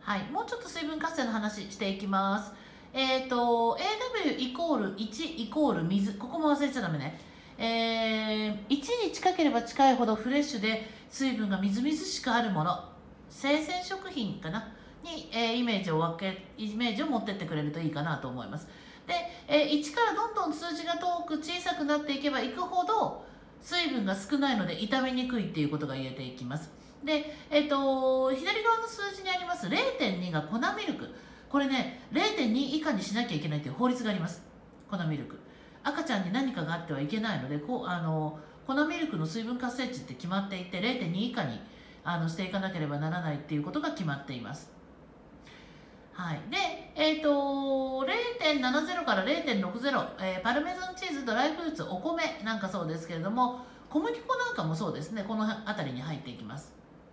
はい、もうちょっと水分活性の話していきます。AW イコール1イコール水、ここも忘れちゃダメね。1に近ければ近いほどフレッシュで水分がみずみずしくあるもの、生鮮食品かなに、イメージを持ってってくれるといいかなと思います。で、1からどんどん数字が遠く小さくなっていけばいくほど水分が少ないので傷みにくいっていうことが言えていきます。で、左側の数字にあります 0.2 が粉ミルク。これね、0.2 以下にしなきゃいけないという法律があります。粉ミルク。赤ちゃんに何かがあってはいけないので、粉ミルクの水分活性値って決まっていて、0.2 以下にしていかなければならないっていうことが決まっています。はい。で、0.70 から 0.60、パルメザンチーズ、ドライフルーツ、お米なんかそうですけれども、小麦粉なんかもそうですね、この辺りに入っていきます。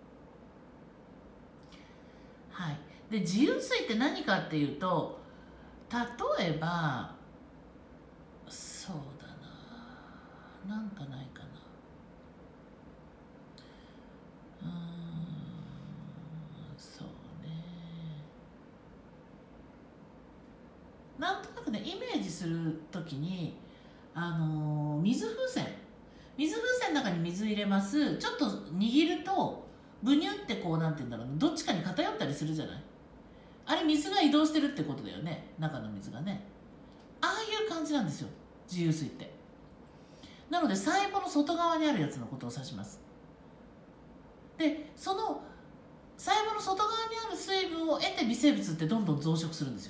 はい。で、自由水って何かっていうと、例えば、そうだな、なんかないかな。そうね。なんとなくね、イメージするときに、水風船の中に水入れます。ちょっと握ると、ブニュってこう、なんて言うんだろう、どっちかに偏ったりするじゃない。あれ、水が移動してるってことだよね、中の水がね。ああいう感じなんですよ、自由水って。なので、細胞の外側にあるやつのことを指します。で、その細胞の外側にある水分を得て微生物ってどんどん増殖するんですよ。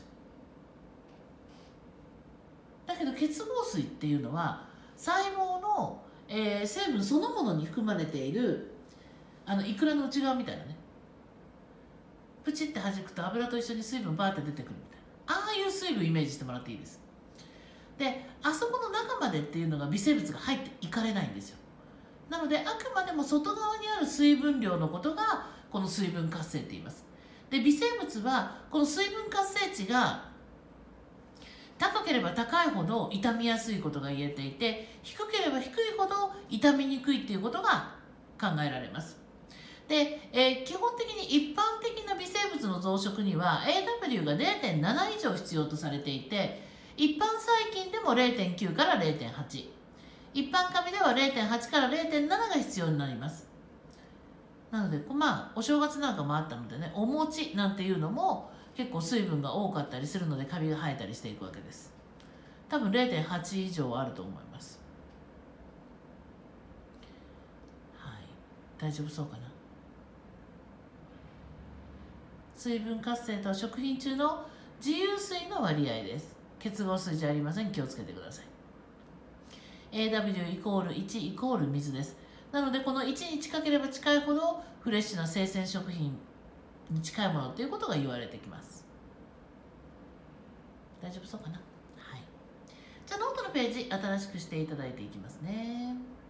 だけど結合水っていうのは細胞の、成分そのものに含まれているイクラの内側みたいなね、プチって弾くと油と一緒に水分バーって出てくるみたいな、ああいう水分イメージしてもらっていいです。で、あそこの中までっていうのが微生物が入っていかれないんですよ。なのであくまでも外側にある水分量のことがこの水分活性って言います。で、微生物はこの水分活性値が高ければ高いほど傷みやすいことが言えていて、低ければ低いほど傷みにくいっていうことが考えられます。で、基本的に一般的な微生物の増殖には AW が 0.7 以上必要とされていて、一般細菌でも 0.9 から 0.8、一般カビでは 0.8 から 0.7 が必要になります。なので、まあ、お正月なんかもあったのでね、お餅なんていうのも結構水分が多かったりするのでカビが生えたりしていくわけです。多分 0.8 以上あると思います。はい、大丈夫そうかな。水分活性とは食品中の自由水の割合です。結合水じゃありません。気をつけてください。 AW イコール1イコール水です。なのでこの1に近ければ近いほどフレッシュな生鮮食品に近いものということが言われてきます。大丈夫そうかな。はい。じゃあノートのページ新しくしていただいていきますね。